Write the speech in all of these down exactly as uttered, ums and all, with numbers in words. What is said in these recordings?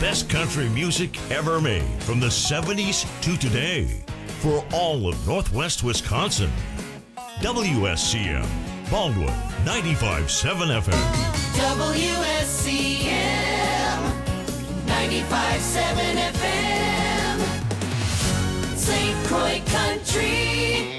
best country music ever made from the seventies to today for all of Northwest Wisconsin. W S C M, Baldwin, ninety-five point seven F M. W S C M, ninety-five point seven F M, Saint Croix Country.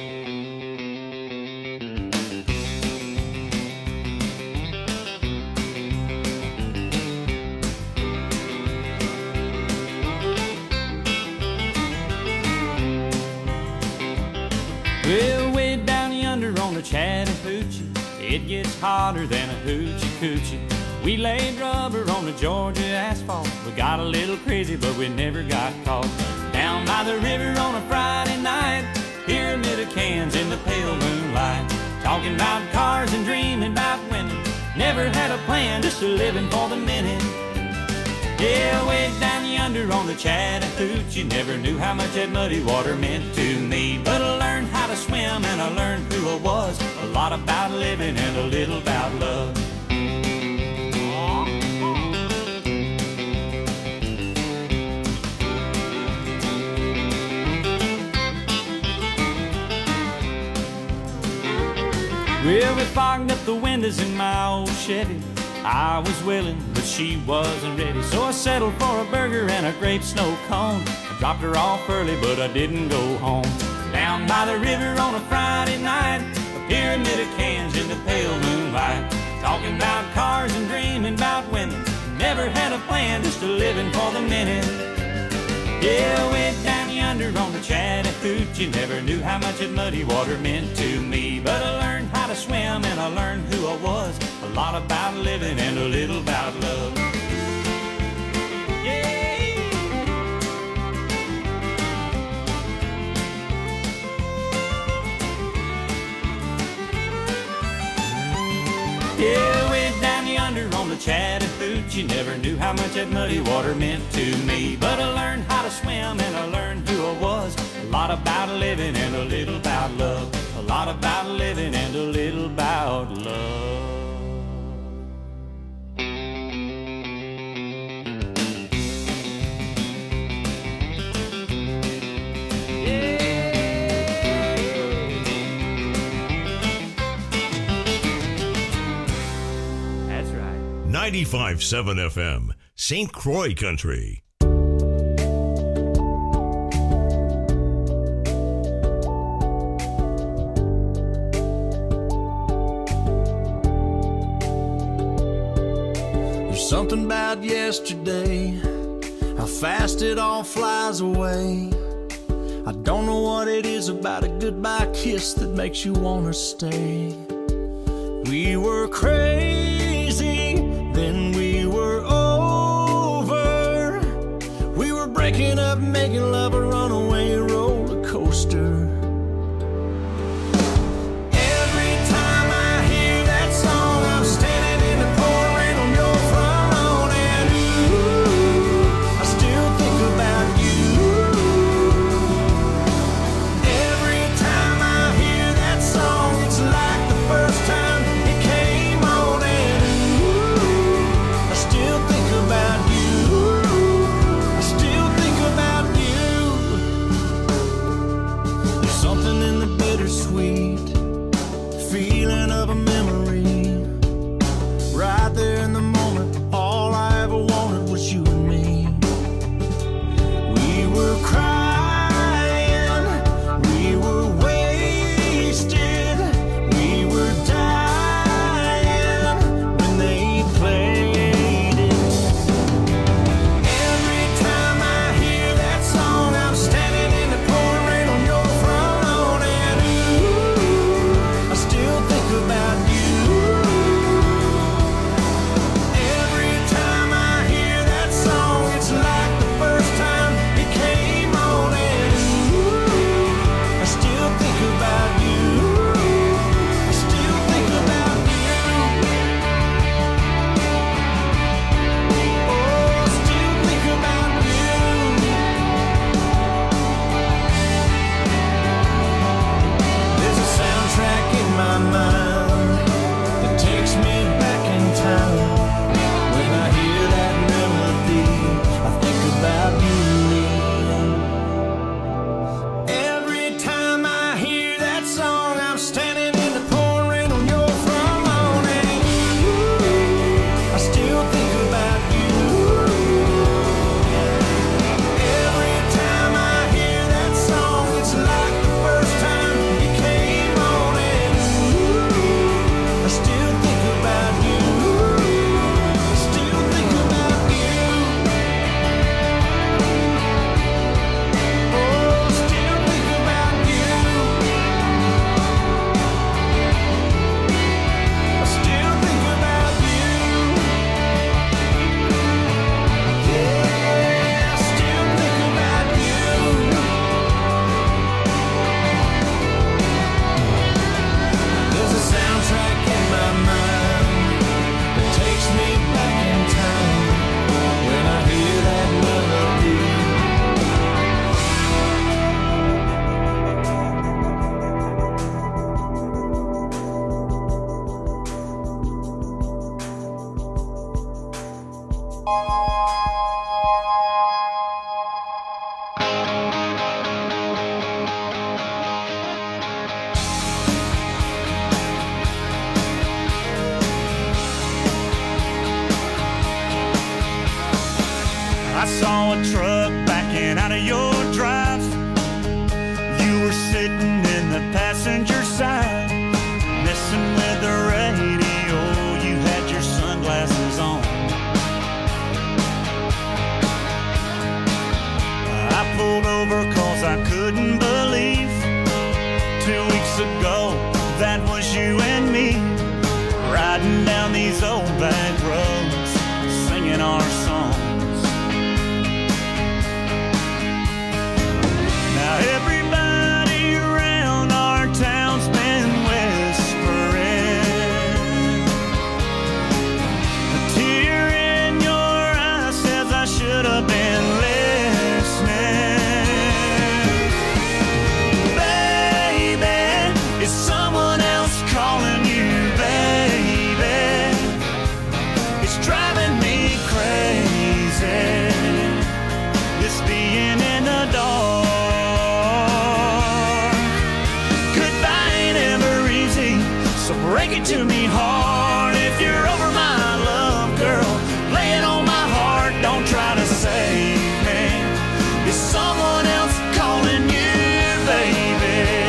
Well, way down yonder on the Chattahoochee, it gets hotter than a hoochie coochie. We laid rubber on the Georgia asphalt. We got a little crazy, but we never got caught. Down by the river on a Friday night, pyramid of cans in the pale moonlight. Talking about cars and dreaming about women. Never had a plan, just a living for the minute. Yeah, way down yonder on the Chattahoochee, never knew how much that muddy water meant to me. But I learned how to swim and I learned who I was. A lot about living and a little about love. Well, we fogged up the windows in my old Chevy. I was willing, but she wasn't ready. So I settled for a burger and a grape snow cone. I dropped her off early, but I didn't go home. Down by the river on a Friday night, a pyramid of cans in the pale moonlight. Talking about cars and dreaming about women. Never had a plan, just a living for the minute. Yeah, way down yonder on the Chattahoochee, never knew how much that muddy water meant to me. But I learned how to swim and I learned who I was. A lot about living and a little about love. Yeah. Yeah, way down yonder on the Chattahoochee, never knew how much that muddy water meant to me. But I learned how to swim and I learned who I was. A lot about living and a little about love. A lot about living and a little about love. ninety-five point seven F M, Saint Croix Country. There's something about yesterday, how fast it all flies away. I don't know what it is about a goodbye kiss that makes you want to stay. We were crazy, then we were over. We were breaking up, making love a runaway roller coaster. Every time I hear that song, I'm standing in the pouring on your front lawn, and ooh, I still think about you. Every time I hear that song, it's like the first time it came on, and ooh, I still think about you. I still think about you. saw a truck backing out of your drive. You were sitting in the passenger side, messing with the radio. You had your sunglasses on. I pulled over cause I couldn't believe two weeks ago that was you and me, riding down these old back roads, singing our songs. Now everybody around our town's been whispering. A tear in your eye says I should have been listening. Baby, is someone else calling you, baby? It's driving me crazy, this being in the dark. Goodbye ain't ever easy, so break it to me hard. If you're over my love, girl, lay it on my heart. Don't try to save me. Is someone else calling you, baby?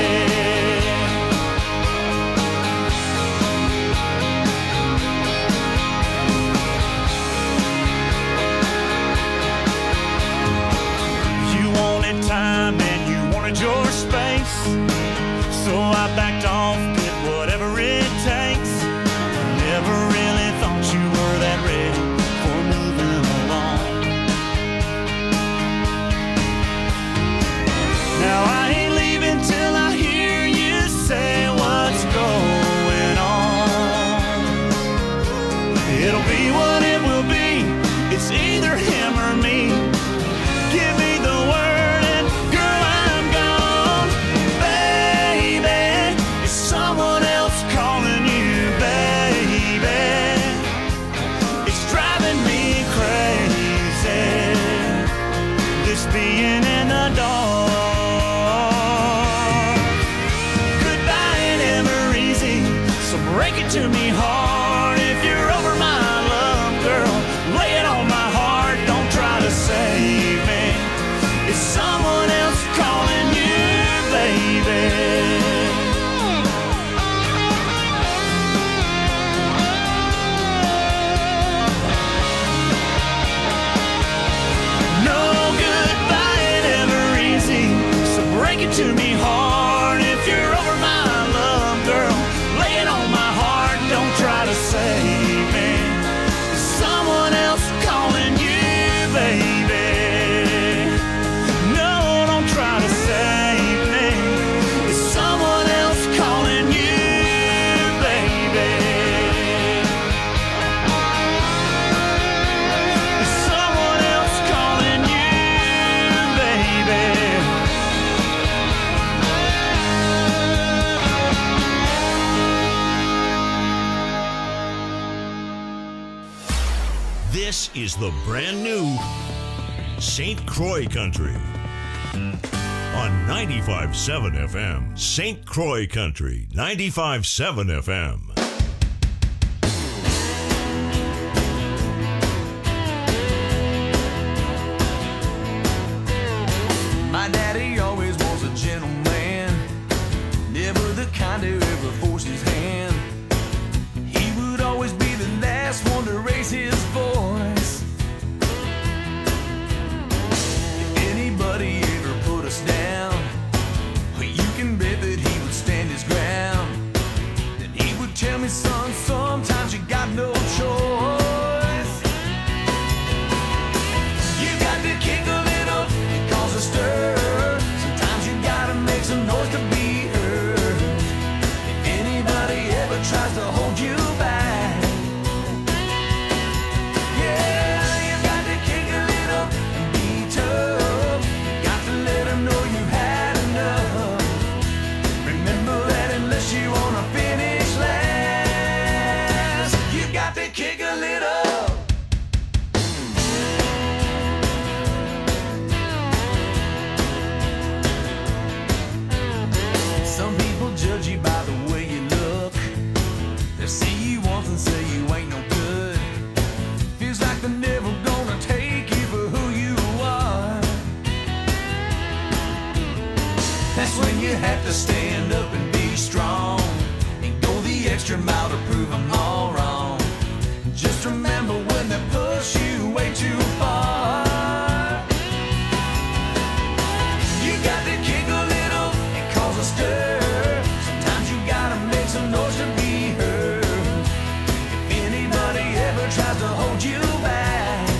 You wanted time and you wanted your space, so I backed off, did whatever it takes. Never really thought you were that ready for moving along. Now I ain't leaving till I hear you say what's going on. It'll be what it will be, it's either him or me. Give me the word and girl, I'm gone. Baby, is someone else calling you, baby? It's driving me crazy, this being in the dark. Goodbye ain't ever easy, so break it to me hard. If you're over my love, girl, lay it on my heart. Don't try to save me. Is someone else calling you, baby? No, goodbye ain't ever easy, so break it to me hard. If you're over my love, girl, lay it on my heart. Don't try to save me. Is someone else calling you, baby? No, don't try to save me. Is someone else calling you, baby? Is someone else calling you, baby? This is the brand new Saint Croix Country on ninety-five point seven F M. Saint Croix Country, ninety-five point seven F M. My daddy always was a gentleman, never the kind to ever force his hand. He would always be the last one to raise his voice. If anybody ever put us down, well, you can bet that he would stand his ground. Then he would tell me, son, sometimes you got no choice. You got to kick a little and cause a stir. Sometimes you gotta make some noise to be heard. If anybody ever tries to hold you back, That's when you have to stand up and be strong and go the extra mile to prove them all wrong. Just remember when they push you way too far, you got to kick a little and cause a stir. Sometimes you gotta make some noise to be heard. If anybody ever tries to hold you back,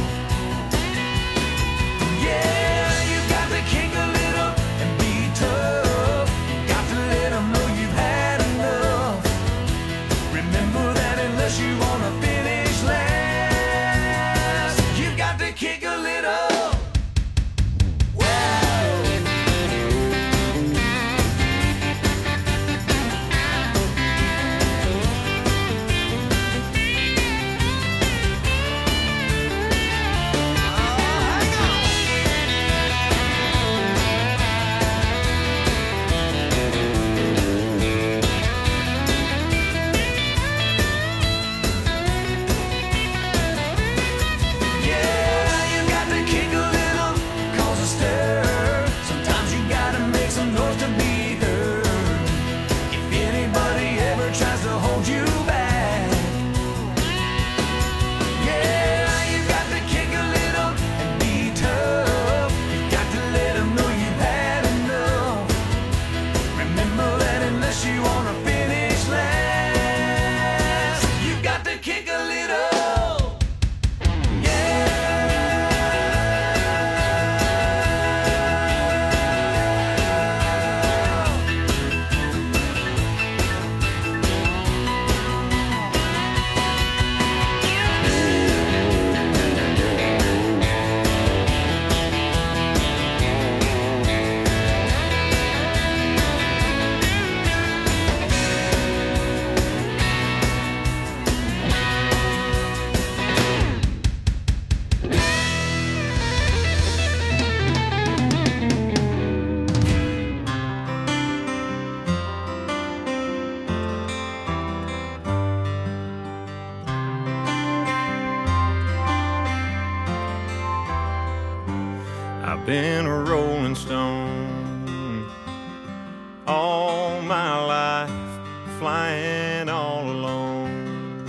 yeah, you got to kick a little and be tough. Got to let them know you've had enough. Remember that unless you wanna finish last, you got to kick a little. I've been a rolling stone all my life, flying all alone,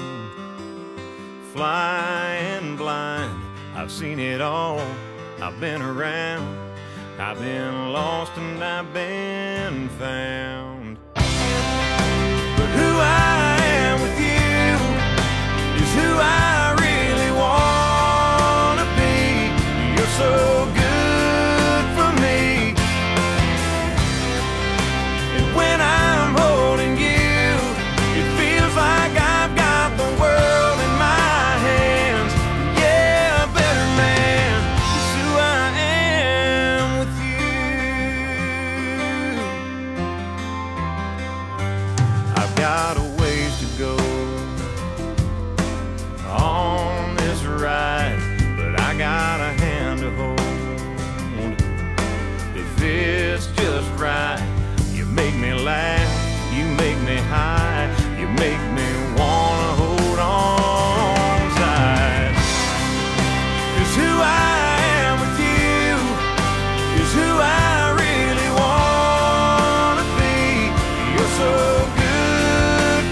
flying blind. I've seen it all, I've been around, I've been lost and I've been found. But who I am with you is who I really wanna be. You're so good for me, and when I'm holding you, it feels like I've got the world in my hands. Yeah, better man is who I am with you. I've got a ways to go on this ride, but I got a hand to hold. If it's just right, you make me laugh, you make me high, you make me wanna hold on tight. 'Cause who I am with you is who I really wanna be. You're so good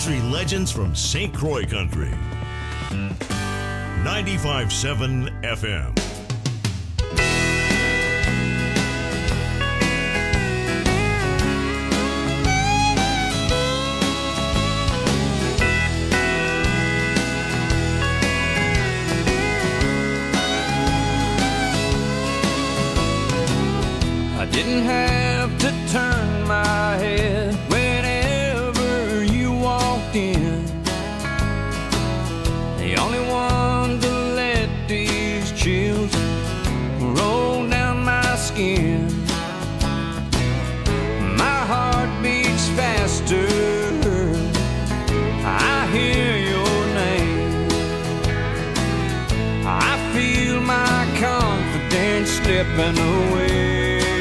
country legends from Saint Croix Country. ninety-five point seven F M. I didn't have to turn my head whenever you walked in. The only one to let these chills roll down my skin. My heart beats faster, I hear your name. I feel my confidence slipping away.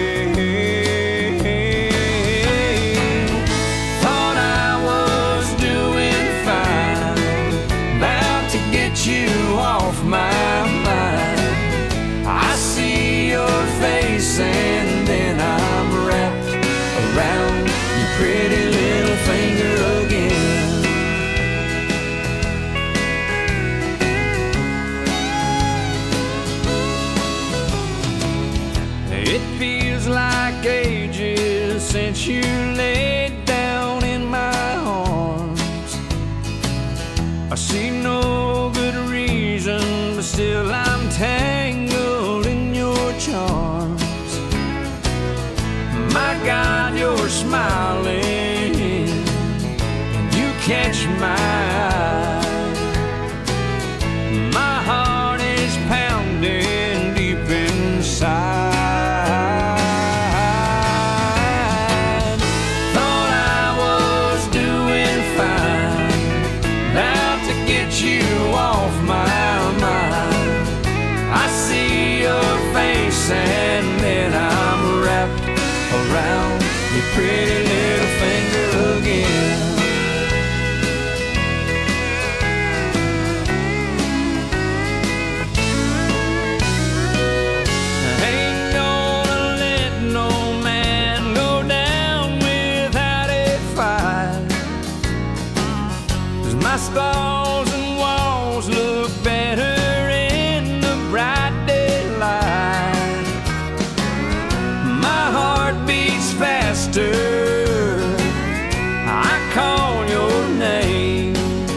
Off my mind, I see your face and then I'm wrapped around your pretty little finger again. It feels like ages since you laid down in my arms. I see no good reason, but still I'm tangled in your charms. My God, you're smiling, and you catch my eye. My heart is pounding deep inside. Thought I was doing fine, about to get you off my mind. I see your face and then I'm wrapped around your pretty little finger again. I ain't gonna let no man go down without a fight, 'cause my scars and walls look better in the bright daylight. My heart beats faster, I call your name.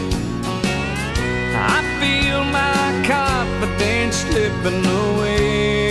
I feel my confidence slipping away.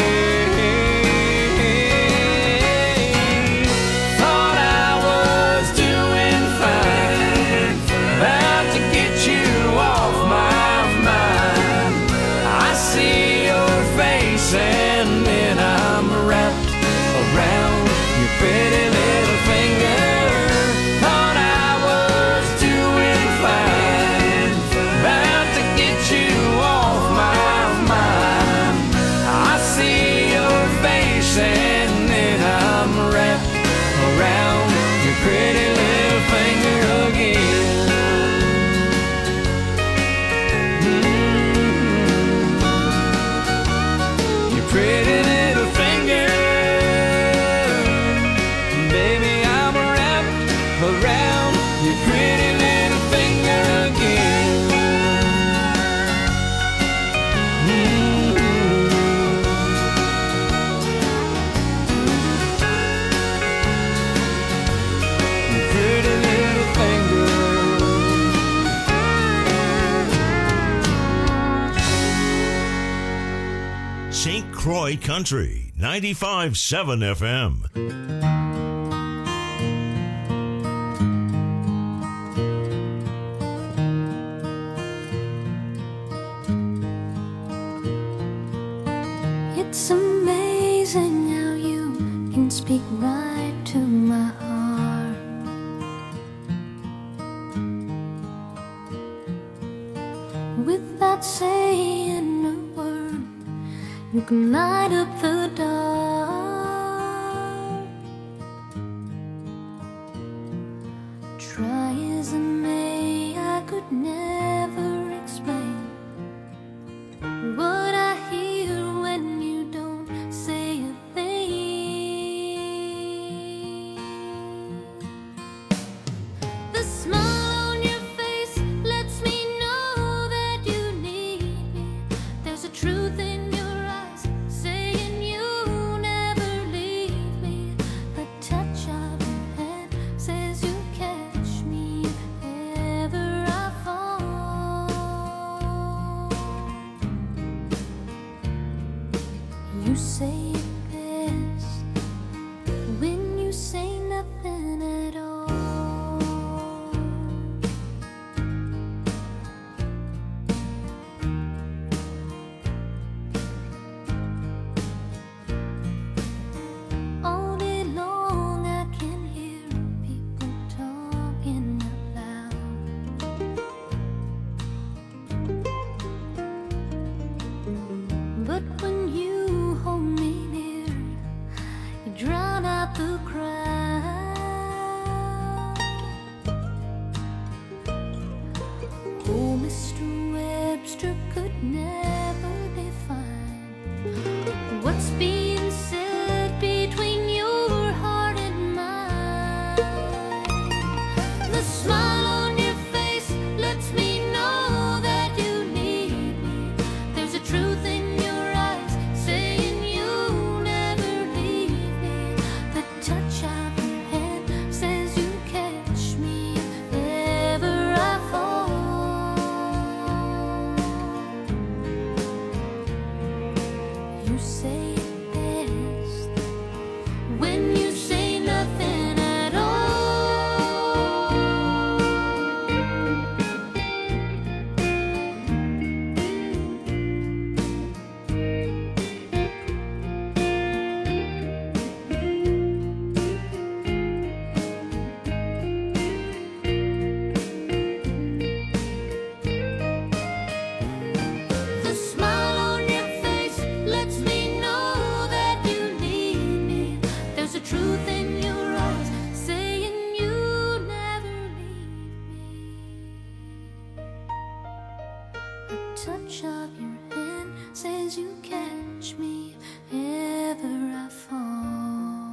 Thought I was doing fine, about to get you off my mind. I see your face and then I'm wrapped around your pretty little finger. Thought I was doing fine, about to get you off my mind. I see your face and then I'm wrapped around your pretty little finger again. Pretty little finger, baby, I'm wrapped around your pretty little finger again. Mm-hmm. Your pretty little finger. Saint Croix Country, ninety-five point seven F M. It's amazing how you can speak right to my heart. Without saying a word, you can light up the dark. Try as I may, I could never explain what I hear when you don't say a thing. The smile on your face say it best when you say nothing at all. All day long I can hear people talking out loud. But when you hold me near, you drown out the crowd. Oh, Mister Webster could never define what's being said between your heart and mine. The smile on your face lets me know that you need me. There's a truth in your eyes saying you'll never leave me. The touch of your hand says you catch me if ever I fall. You say it best when you say nothing at all. The smile on your face lets me know that you need me. There's a truth in your eyes saying you never leave me. A touch of your hand says you catch me if ever I fall.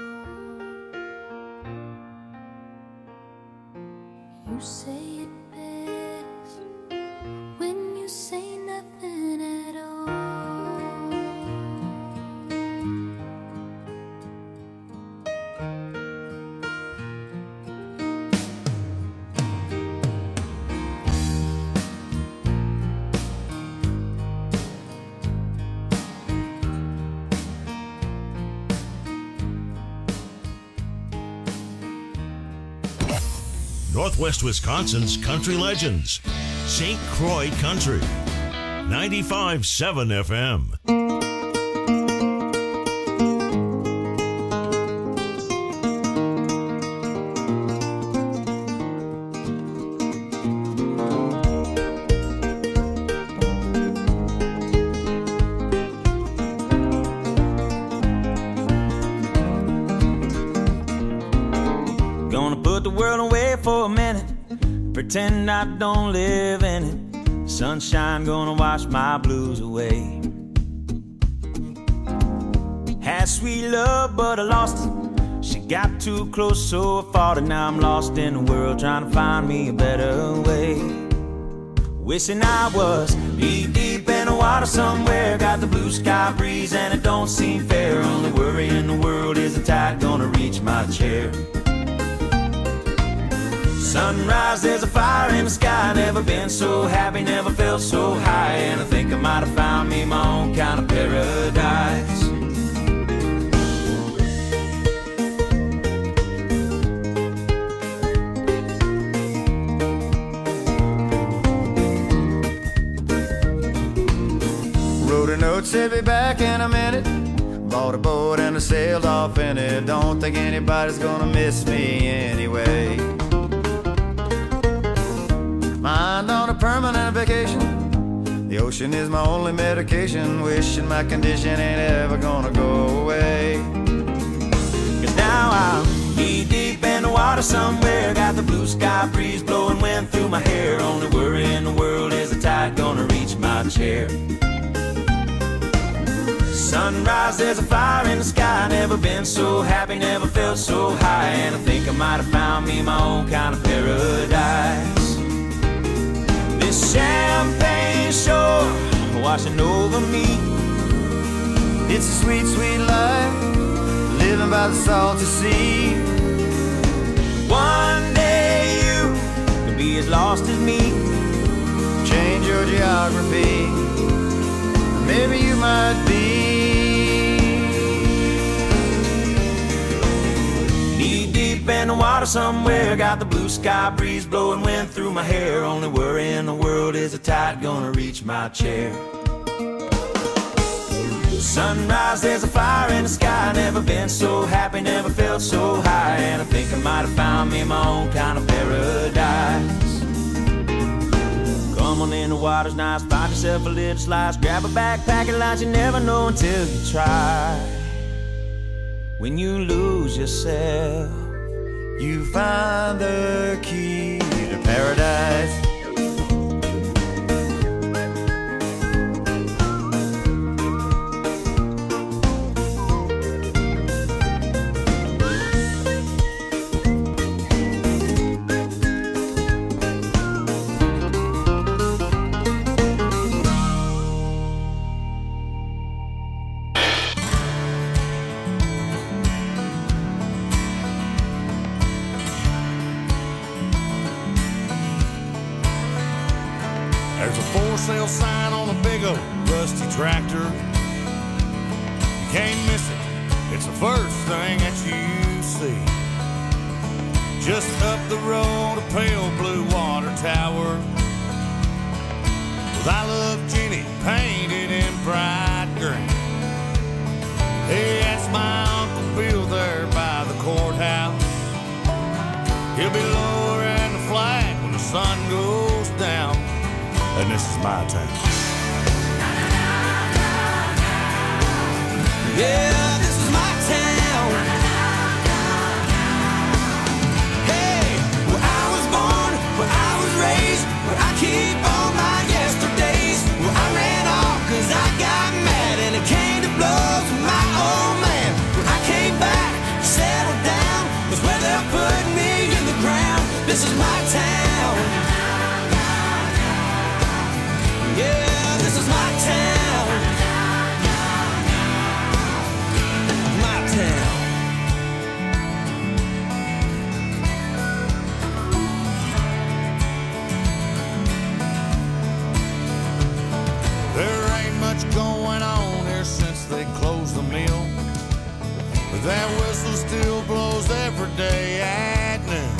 You say it best when you say nothing at all. Northwest Wisconsin's country legends. Saint Croix Country. ninety-five point seven F M. Gonna put the world away for a minute, pretend I don't live in it. Sunshine gonna wash my blues away. Had sweet love, but I lost it. She got too close, so I fought it. Now I'm lost in the world, trying to find me a better way. Wishing I was deep, deep in the water somewhere. Got the blue sky breeze and it don't seem fair. Only worry in the world is the tide gonna reach my chair. Sunrise, there's a fire in the sky. Never been so happy, never felt so high. And I think I might have found me my own kind of paradise. Wrote a note, said be back in a minute. Bought a boat and I sailed off in it. Don't think anybody's gonna miss me anyway. Mind on a permanent vacation. The ocean is my only medication. Wishing my condition ain't ever gonna go away. Cause now I'm knee deep in the water somewhere. Got the blue sky breeze blowing wind through my hair. Only worry in the world is the tide gonna reach my chair. Sunrise, there's a fire in the sky. Never been so happy, never felt so high. And I think I might have found me my own kind of paradise. This champagne shore washing over me. It's a sweet, sweet life, living by the salty sea. One day you could be as lost as me. Change your geography, maybe you might be water somewhere. Got the blue sky breeze blowing wind through my hair. Only worry in the world is the tide gonna reach my chair. Sunrise, there's a fire in the sky. Never been so happy, never felt so high. And I think I might have found me my own kind of paradise. Come on in, the water's nice. Find yourself a little slice. Grab a backpack and lunch. You never know until you try. When you lose yourself, you find the key to paradise. Sale sign on a big old rusty tractor. You can't miss it, it's the first thing that you see. Just up the road, a pale blue water tower with I Love Jenny painted in bright green. Hey, that's my Uncle Bill there by the courthouse. He'll be lowering the flag when the sun goes down. And this is my town. Yeah, this is my town. Hey, where I was born, where I was raised, where I keep all my yesterdays. Where I ran off cause I got mad and it came to blows with my old man. Where I came back, settled down, was where they're putting me in the ground. This is my town. Yeah, this is my town. My town. There ain't much going on here since they closed the mill, but that whistle still blows every day at noon.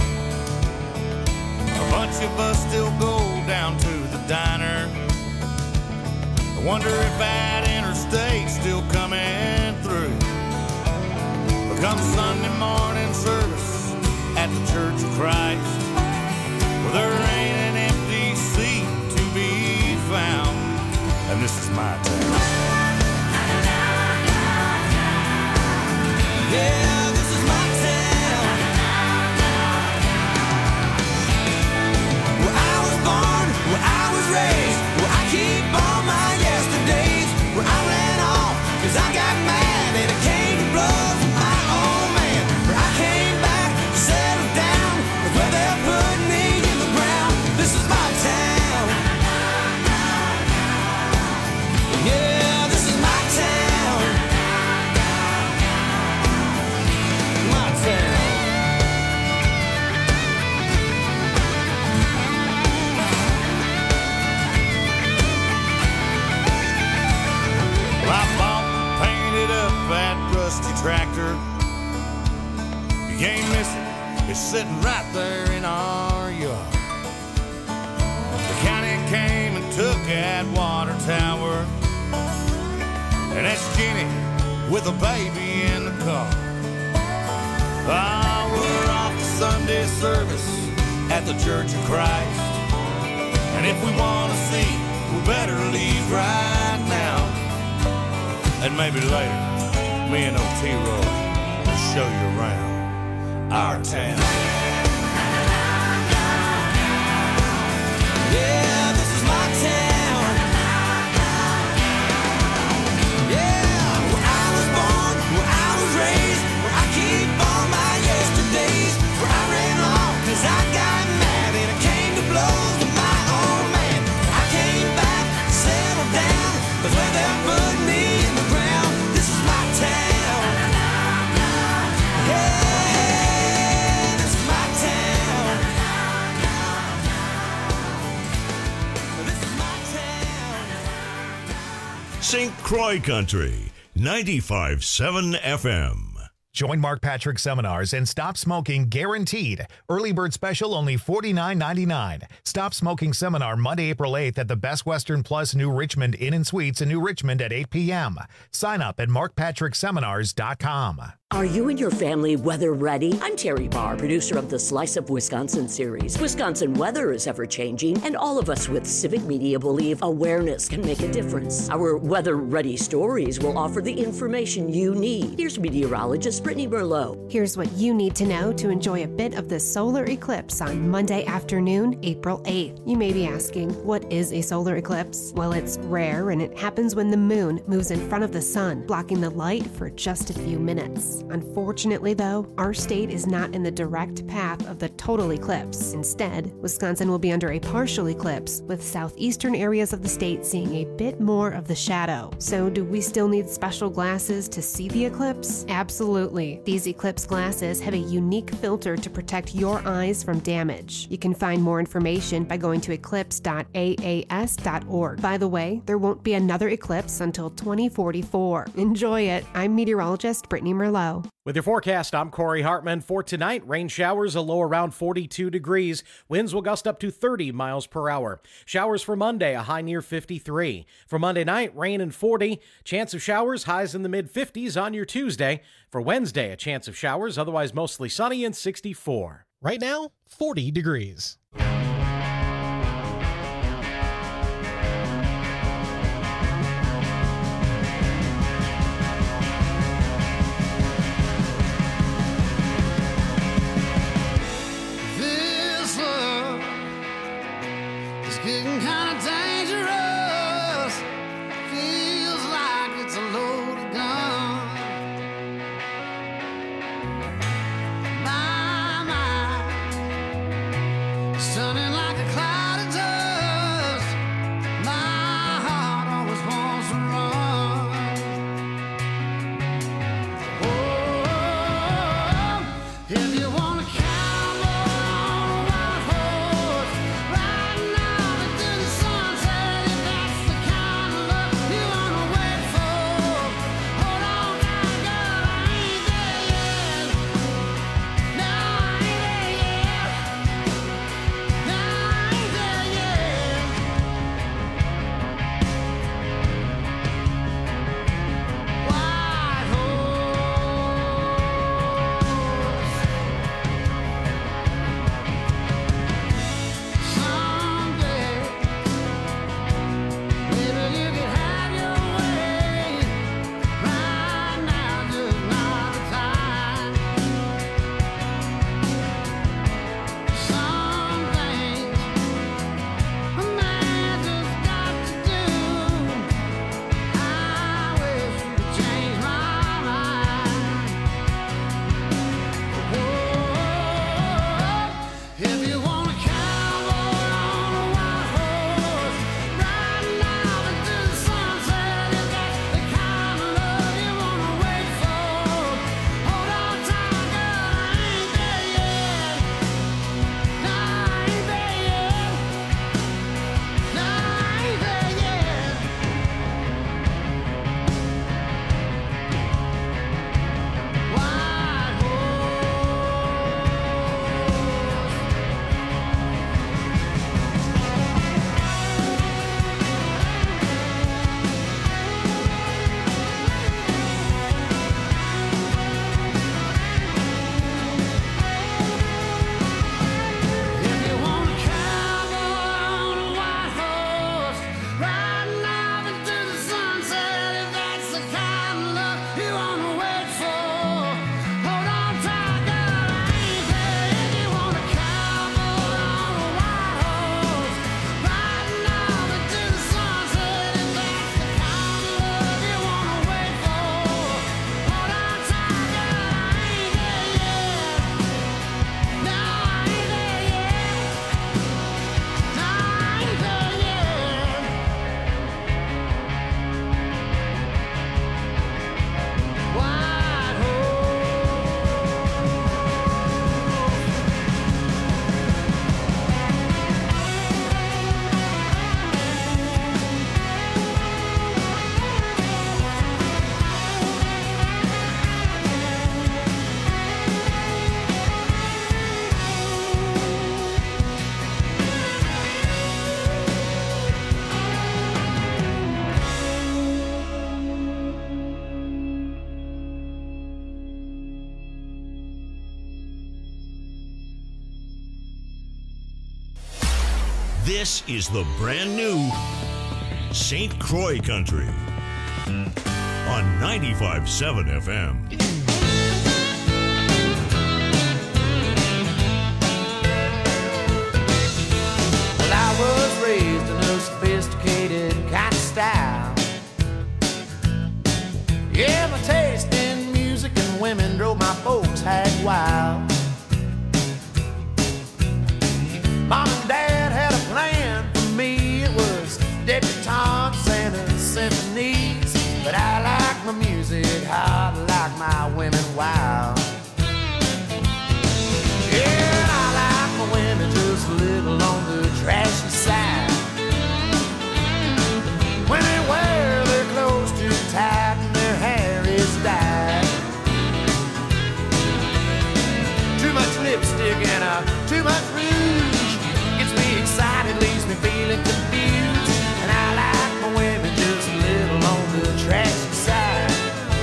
A bunch of us still go down to the diner. I wonder if that interstate's still coming through. But come Sunday morning service at the Church of Christ, well, there ain't an empty seat to be found. And this is my town. Yeah, this is my town. Where I was born, where I was raised, where I keep all my yesterdays. Where I ran off cause I got mad and it came to blows with my old man. Where I came back, settled down, with where they're putting me in the ground. This is my town. Yeah, this is my town. My town. Well, I bought and painted up that rusty tractor. You can't miss it, it's sitting right there in our yard. The county came and took that water tower, and that's Jenny with a baby in the car. Ah, we're off to Sunday service at the Church of Christ, and if we want to see, we better leave right now. And maybe later, me and Otero will show you around our town. Yeah, this is my town. Yeah, where I was born, where I was raised, where I keep all my yesterdays. Where I ran off cause I got mad and it came to blows with my old man. I came back, settled down, was where they put me in the ground. This is my town. Yeah, this is my town. This is my town. Saint Croix Country, ninety-five point seven F M. Join Mark Patrick Seminars and stop smoking guaranteed. Early bird special only forty-nine ninety-nine. Stop smoking seminar Monday, April eighth at the Best Western Plus New Richmond Inn and Suites in New Richmond at eight p.m. Sign up at mark patrick seminars dot com. Are you and your family weather ready? I'm Terry Barr, producer of the Slice of Wisconsin series. Wisconsin weather is ever changing, and all of us with civic media believe awareness can make a difference. Our weather ready stories will offer the information you need. Here's meteorologist Brittany Merlot. Here's what you need to know to enjoy a bit of the solar eclipse on Monday afternoon, April eighth. You may be asking, what is a solar eclipse? Well, it's rare, and it happens when the moon moves in front of the sun, blocking the light for just a few minutes. Unfortunately, though, our state is not in the direct path of the total eclipse. Instead, Wisconsin will be under a partial eclipse, with southeastern areas of the state seeing a bit more of the shadow. So, do we still need special glasses to see the eclipse? Absolutely. These eclipse glasses have a unique filter to protect your eyes from damage. You can find more information by going to eclipse dot a a s dot org. By the way, there won't be another eclipse until twenty forty-four. Enjoy it. I'm meteorologist Brittany Merlot. With your forecast, I'm Corey Hartman. For tonight, rain showers, a low around forty-two degrees. Winds will gust up to thirty miles per hour. Showers for Monday, a high near fifty-three. For Monday night, rain and forty. Chance of showers, highs in the mid-fifties on your Tuesday. For Wednesday, a chance of showers, otherwise mostly sunny and sixty-four. Right now, forty degrees. Getting kind of dangerous. Feels like it's a loaded gun. My mind is This is the brand new Saint Croix Country on ninety-five point seven F M. Well, I was raised in a sophisticated kind of style. Yeah, my taste in music and women drove my folks hag wild. Mom and Dad had a plan for me. It was debutantes and symphonies. But I like my music hot, like my women wild. Yeah, I like my women just a little on the trashy side. When they wear their clothes too tight and their hair is dyed. Too much lipstick and uh, too much rouge gets me excited, leaves me feeling confused. And I like my women just a little on the trashy side.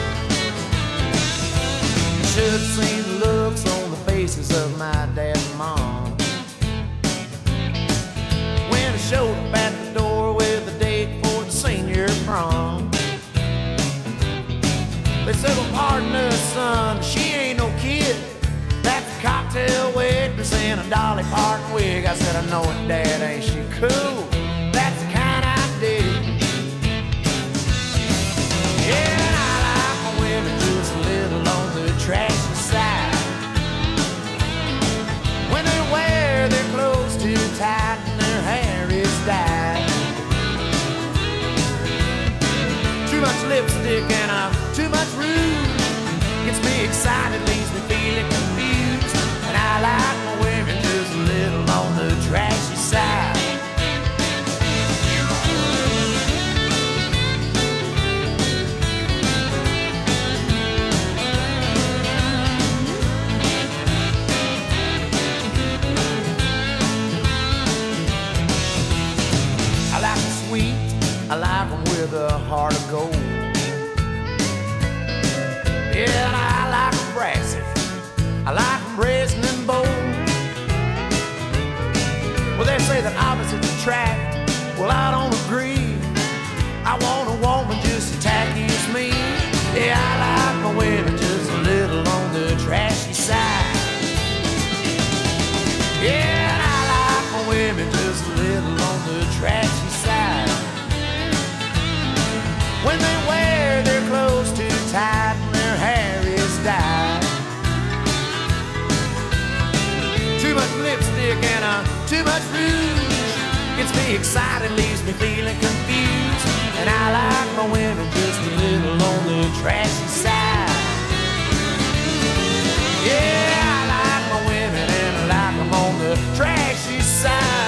Should have seen the looks on the faces of my dad and mom when I showed up at the door with a date for the senior prom. They said, well, pardon us, son, she ain't no kid. That's a cocktail waitress in a Dolly Parton wig. I said, I know it, Dad, ain't she cool? That's the kind I dig. Yeah, and I like my women just a little on the trashy side. When they wear their clothes too tight and their hair is dyed. Too much lipstick and uh, too much rouge gets me excited, leaves me feeling confused. And I like my women just a little on the trashy side. I like them sweet, I like them with a heart of gold. Yeah, and I like them brassy, I like them brazen and bold. Well, they say that opposites attract, well, I don't agree. I want a woman just as tacky as me. Yeah, I like my women just a little on the trashy side. Yeah, and I like my women just a little on the trashy side. When they wear their clothes too tight and their hair is dyed. Too much lipstick and uh, too much rouge gets me excited, leaves me feeling confused. And I like my women just a little on the trashy side. Yeah, I like my women and I like them on the trashy side.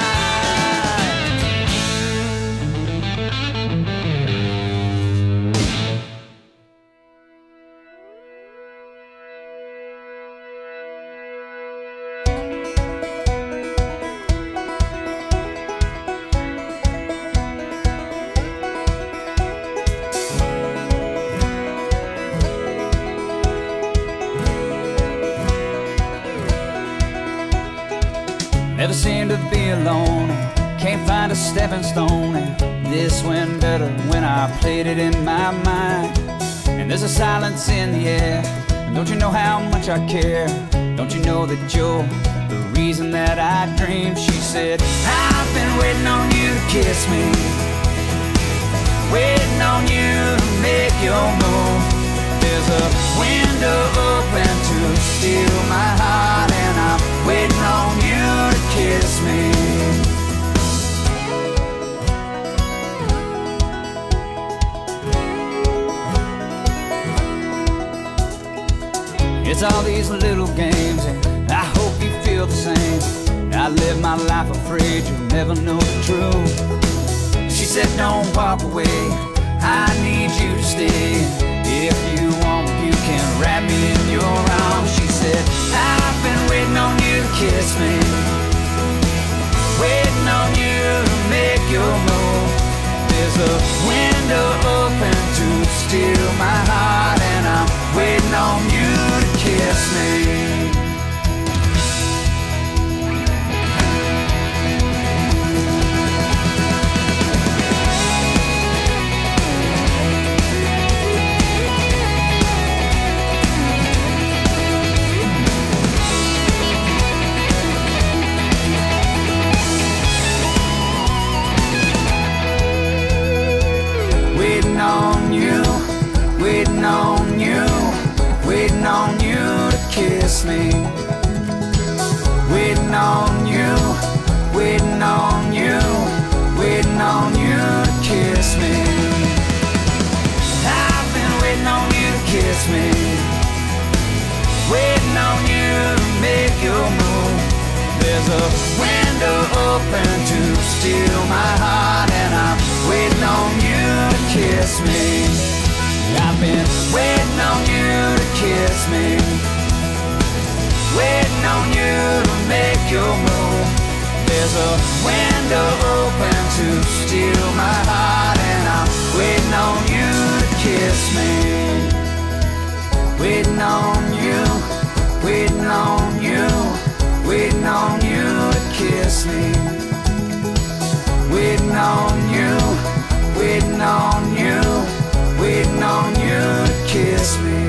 Never seem to be alone, can't find a stepping stone. And this went better when I played it in my mind. And there's a silence in the air, and don't you know how much I care? Don't you know that you're the reason that I dream? She said, I've been waiting on you to kiss me, waiting on you to make your move. There's a window open to steal my heart, and I'm waiting on you to kiss me. It's all these little games, and I hope you feel the same. I live my life afraid you'll never know the truth. She said, don't walk away, I need you to stay. If you want, you can wrap me in your arms. She said, I've been waiting on you to kiss me, waiting on you to make your move. There's a window open to steal my heart, and I'm waiting on you to kiss me. a window open to steal my heart, and I'm waiting on you to kiss me. I've been waiting on you to kiss me, waiting on you to make your move. There's a window open to steal my heart, and I'm waiting on you to kiss me. Waiting on you, waiting on you, waiting on you to kiss me. Waiting on you, waiting on you, waiting on you to kiss me.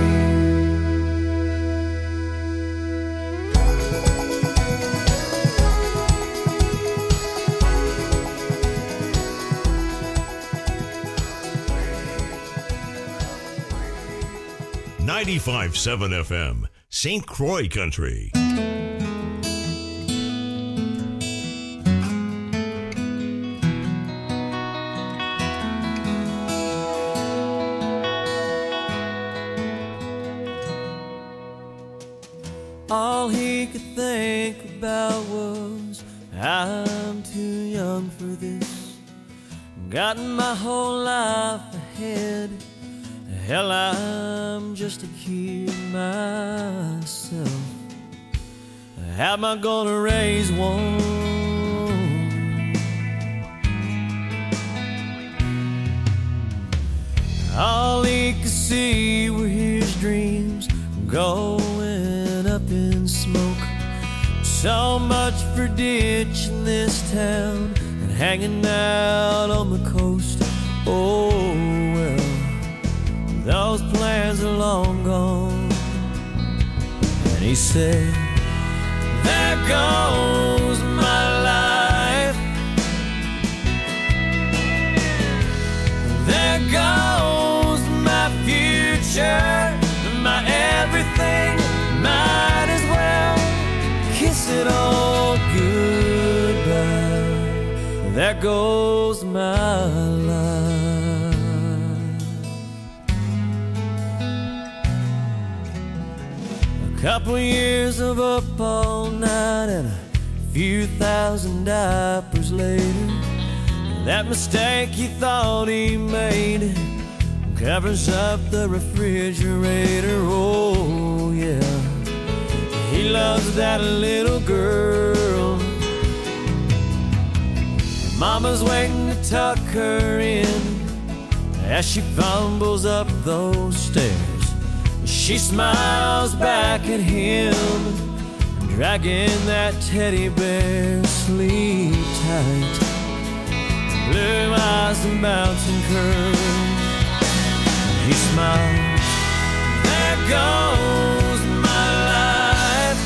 ninety-five point seven F M, Saint Croix Country. All he could think about was, I'm too young for this. Got my whole life ahead. Hell, I'm just a kid myself. How am I gonna raise one? All he could see were his dreams going up in smoke. So much for ditching this town and hanging out on the coast. Oh well, those plans are long gone. And he said, there goes my life. There goes my future, my everything. Might as well kiss it all goodbye. There goes my life. A couple years of up all night and a few thousand diapers later, that mistake he thought he made covers up the refrigerator. Oh yeah, he loves that little girl. Mama's waiting to tuck her in as she fumbles up those stairs. She smiles back at him, dragging that teddy bear. Sleep tight, blue eyes and mountain curls. He smiles, there goes my life.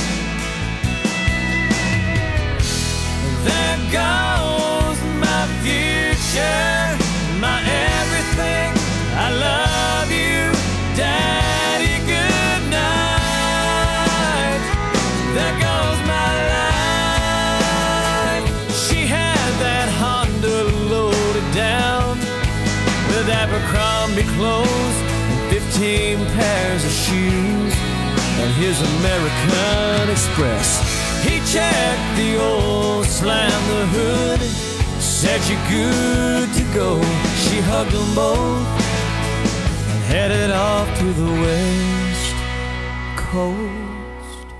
There goes my future, my everything. I love you, Daddy, good night. There goes my life. She had that Honda loaded down with Abercrombie clothes and fifteen pairs of shoes and his American Express. He checked the oil, slammed the hood, said you're good to go. She hugged them both and headed off to the West Coast.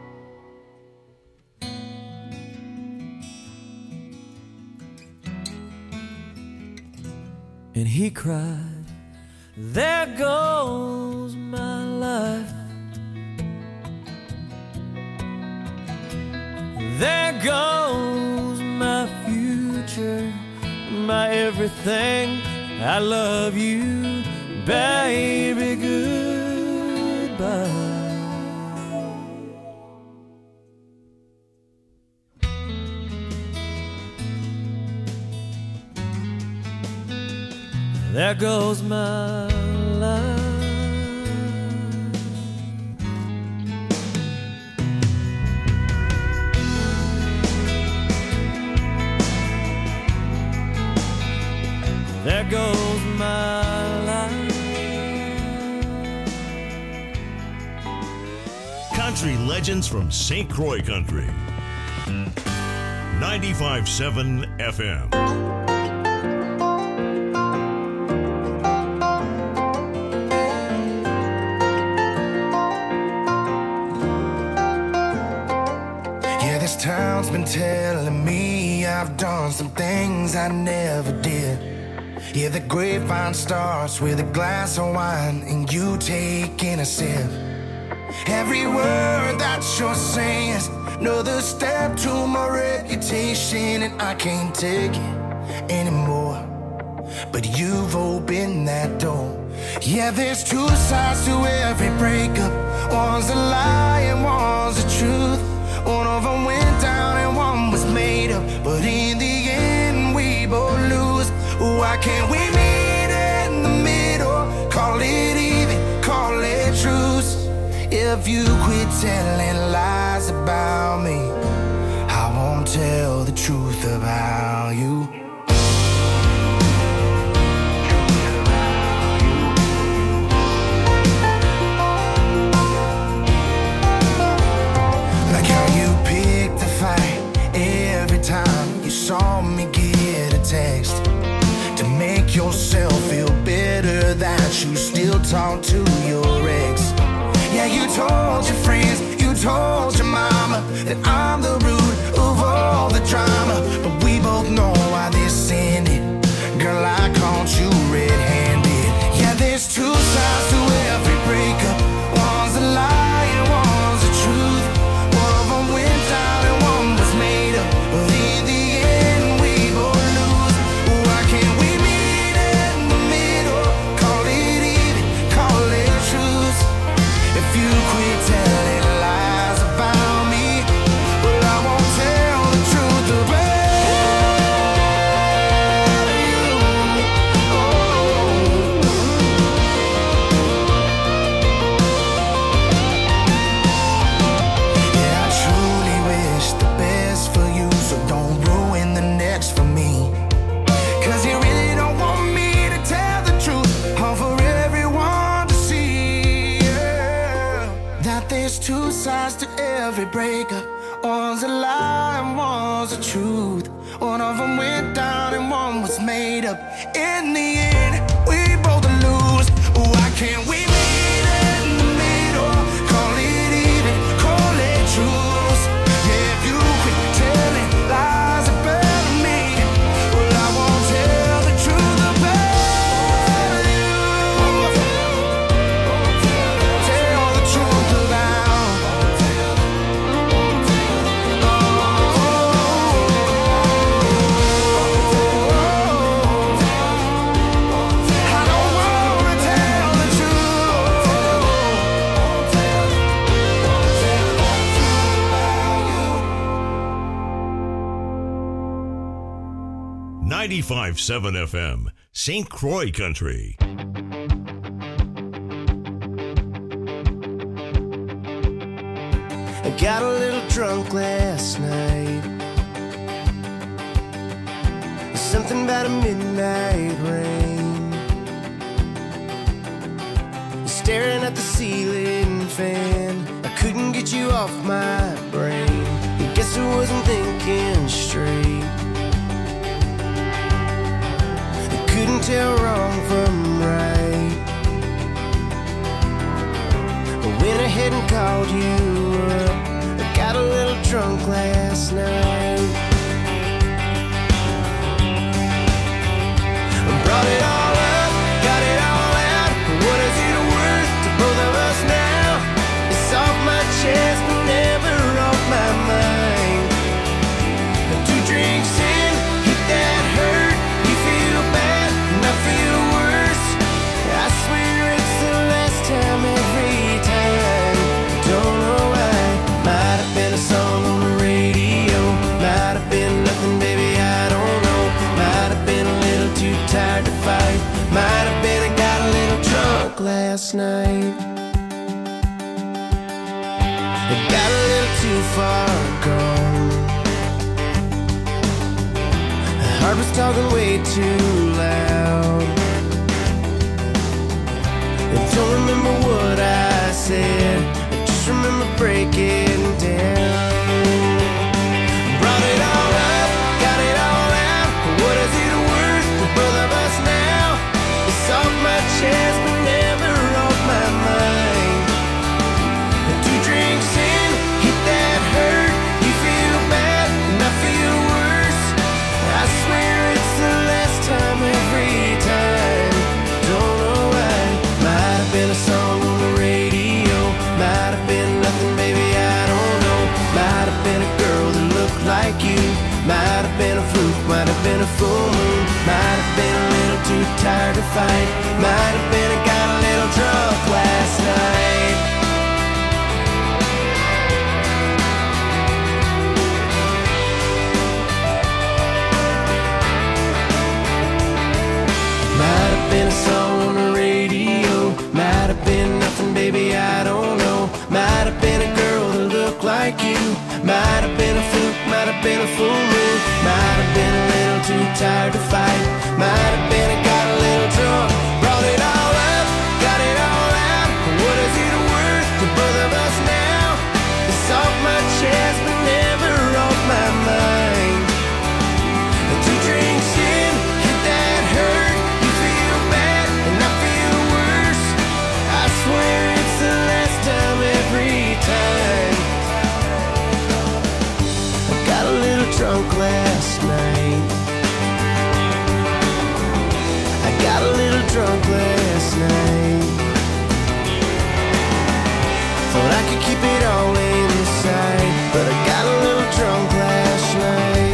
And he cried, there goes my life. There goes my future, my everything. I love you, baby, goodbye. There goes my life. There goes my life. Country legends from Saint Croix Country. ninety-five point seven F M. Yeah, this town's been telling me I've done some things I never did. Yeah, the grapevine starts with a glass of wine and you taking a sip. Every word that you're saying is another step to my reputation, and I can't take it anymore. But you've opened that door. Yeah, there's two sides to every breakup. One's a lie and one's the truth. One of them went down and one was made up, but in the end we both lose. Why can't we meet in the middle? Call it even, call it truce. If you quit telling lies about me, I won't tell the truth about you. Like how you picked the fight every time you saw me get a text, to make yourself feel better that you still talk to your ex. Yeah, you told your friends, you told your mama that I'm the root of all the drama. But we both know why this ended. Girl, I caught you red-handed. Yeah, there's two sides to every breakup. One's a lie and one's the truth. One of them went down and one was made up, but in the end we both lose. Why can't we meet in the middle? Call it even, call it truth. If you quit telling lies about me, well, I won't tell the truth about you. Oh. Yeah, I truly wish the best for you, so don't ruin the next for me. Cause you really don't want me to tell the truth, all for everyone to see. Yeah. That there's two sides to every breakup. One's a lie and one's the truth. One of them went down and one was made up. In the end, we both lose. Why can't we meet in the middle? Call it even, call it truth. Yeah, if you quit telling lies about me, well, I won't tell the truth about you. Tell the truth about I don't wanna tell the ninety-five point seven F M, Saint Croix Country. I got a little drunk last night. Something about a midnight rain. Staring at the ceiling fan, I couldn't get you off my brain. I guess I wasn't thinking straight. I couldn't tell wrong from right. I went ahead and called you up. I got a little drunk last night. I brought it all up, got it all out. What is it worth to both of us now? It's off my chest, but never off my mind. Two drinks in, hit that hurt. You feel bad, and I feel worse. I swear it's the last time every time. Don't know why. Might have been a song on the radio. Might have been nothing, baby, I don't know. Might have been a little too tired to fight. Might have been I got a little drunk last night. I got a little too far gone. The heart was talking way too loud. I don't remember what I said, I just remember breaking down. full moon. Might have been a little too tired to fight. Might have been I got a little drunk last night. Might have been a song on the radio. Might have been nothing, baby, I don't know. Might have been a girl that looked like you. Might have been a fluke, might have been a full moon. Might have been a little too tired to fight. Might have been I got a little drunk. Brought it all up, got it all out. What is it worth to both of us now? It's off my chest but never off my mind. Two drinks in, hit that hurt. You feel bad and I feel worse. I swear it's the last time every time. I got a little drunk last night. I got a little drunk last night. Thought I could keep it all inside, but I got a little drunk last night.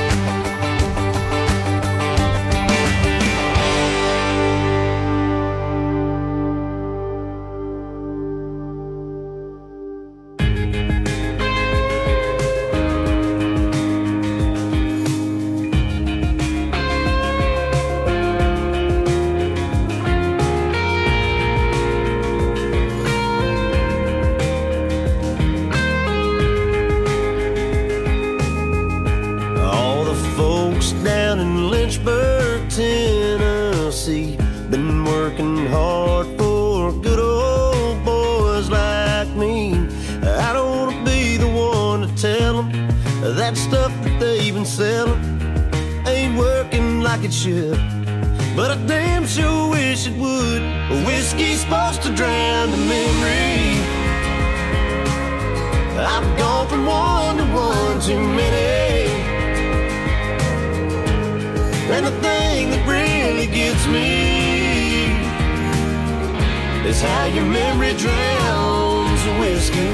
Tennessee, been working hard for good old boys like me. I don't wanna be the one to tell them that stuff that they've been selling ain't working like it should, but I damn sure wish it would. Whiskey's supposed to drown the memory. I've gone from one to one too many, and the thing that really gets me is how your memory drowns the whiskey.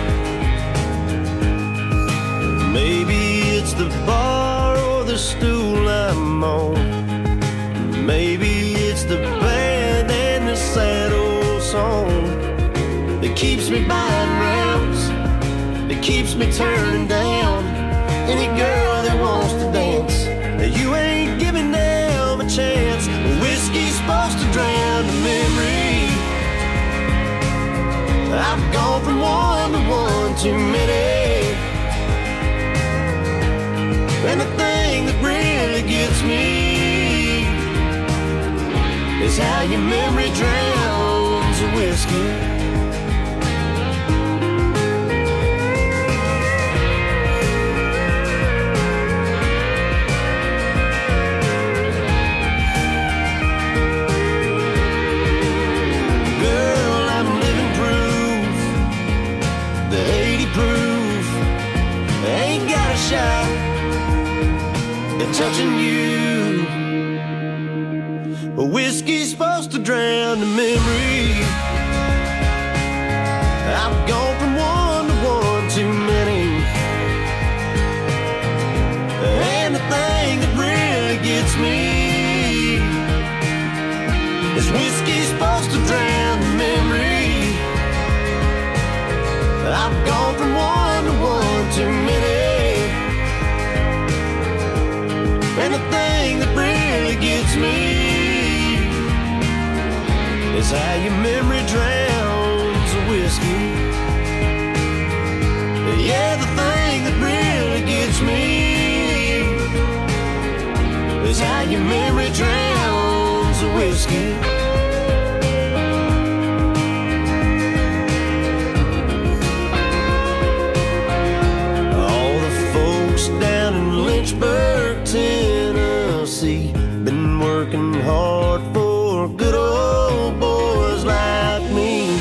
Maybe it's the bar or the stool I'm on. Maybe it's the band and the sad old song that keeps me buying rounds, that keeps me turning down any girl that wants to dance. You ain't giving them a chance. Whiskey's supposed to drown the memory. I've gone from one to one too many, and the thing that really gets me is how your memory drowns the whiskey. Shot at touching you. Whiskey's supposed to drown the memory. I've gone from one to one too many, and the thing that really gets me is whiskey's supposed to drown the memory. I've gone from one to one too many, and the thing that really gets me is how your memory drowns the whiskey. Yeah, the thing that really gets me is how your memory drowns the whiskey. All the folks down in Lynchburg, Tennessee, been working hard for good old boys like me.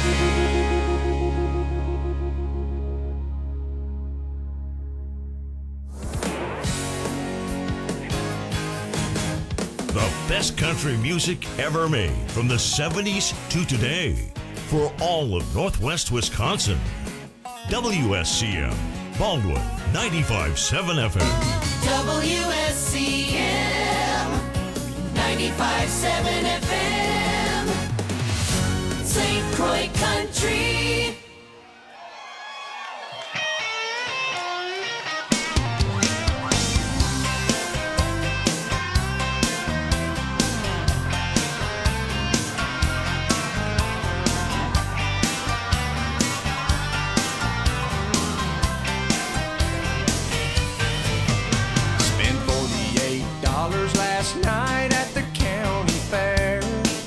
The best country music ever made from the seventies to today for all of Northwest Wisconsin. W S C M, Baldwin, ninety-five point seven F M. W S C M. ninety-five seven F M, Saint Croix Country. Last night at the county fair,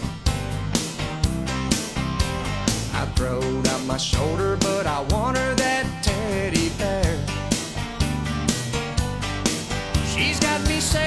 I throwed out my shoulder, but I want her that teddy bear. She's got me saying